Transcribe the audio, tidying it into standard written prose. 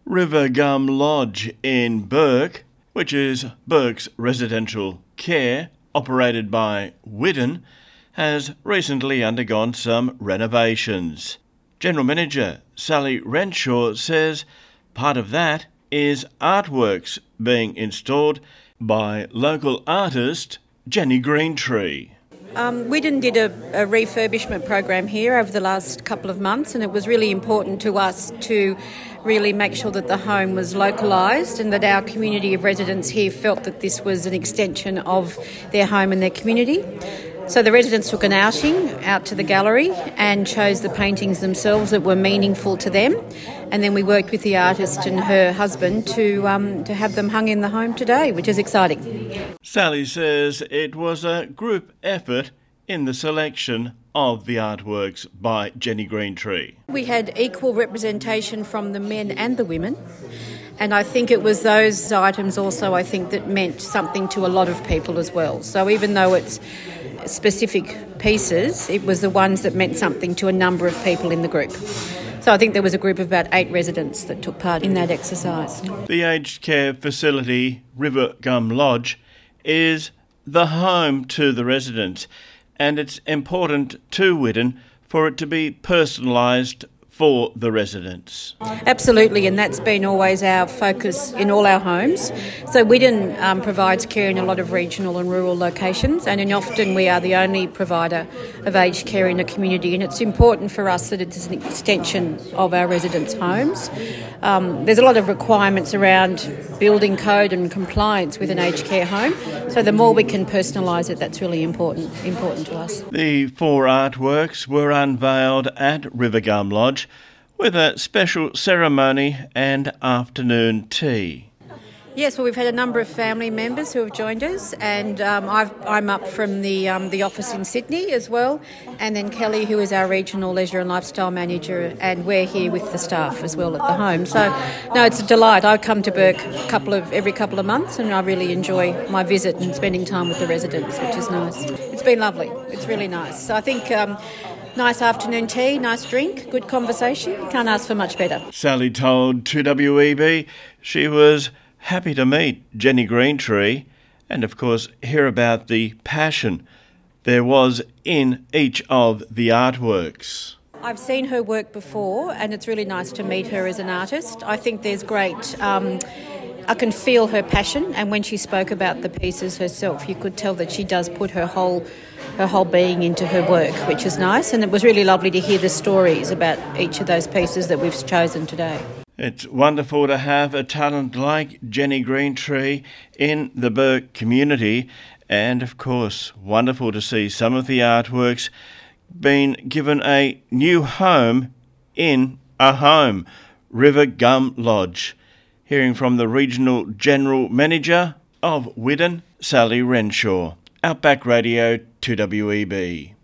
River Gum Lodge in Bourke, which is Bourke's residential care, operated by Widden, has recently undergone some renovations. General Manager Sally Renshaw says part of that is artworks being installed by local artist Jenny Greentree. Widden did a refurbishment program here over the last couple of months, and it was really important to us to really make sure that the home was localised and that our community of residents here felt that this was an extension of their home and their community. So the residents took an outing out to the gallery and chose the paintings themselves that were meaningful to them, and then we worked with the artist and her husband to have them hung in the home today, which is exciting. Sally says it was a group effort in the selection of the artworks by Jenny Greentree. We had equal representation from the men and the women, and I think it was those items also, I think, that meant something to a lot of people as well. So even though it's specific pieces, it was the ones that meant something to a number of people in the group. So I think there was a group of about 8 residents that took part in that exercise. The aged care facility, River Gum Lodge, is the home to the residents, and it's important to Widden for it to be personalised for the residents. Absolutely, and that's been always our focus in all our homes. So Widden provides care in a lot of regional and rural locations, and often we are the only provider of aged care in a community, and it's important for us that it's an extension of our residents' homes. There's a lot of requirements around building code and compliance with an aged care home, so the more we can personalise it, that's really important to us. The 4 artworks were unveiled at River Gum Lodge with a special ceremony and afternoon tea. Yes, well, we've had a number of family members who have joined us, and I'm up from the office in Sydney as well, and then Kelly, who is our regional leisure and lifestyle manager, and we're here with the staff as well at the home. So, no, it's a delight. I come to Bourke every couple of months, and I really enjoy my visit and spending time with the residents, which is nice. It's been lovely. It's really nice. So I think nice afternoon tea, nice drink, good conversation. Can't ask for much better. Sally told 2WEB she was happy to meet Jenny Greentree and, of course, hear about the passion there was in each of the artworks. I've seen her work before, and it's really nice to meet her as an artist. I think there's great... I can feel her passion, and when she spoke about the pieces herself, you could tell that she does put her whole being into her work, which is nice, and it was really lovely to hear the stories about each of those pieces that we've chosen today. It's wonderful to have a talent like Jenny Greentree in the Bourke community, and of course wonderful to see some of the artworks being given a new home in a home, River Gum Lodge. Hearing from the Regional General Manager of Widden, Sally Renshaw. Outback Radio 2WEB.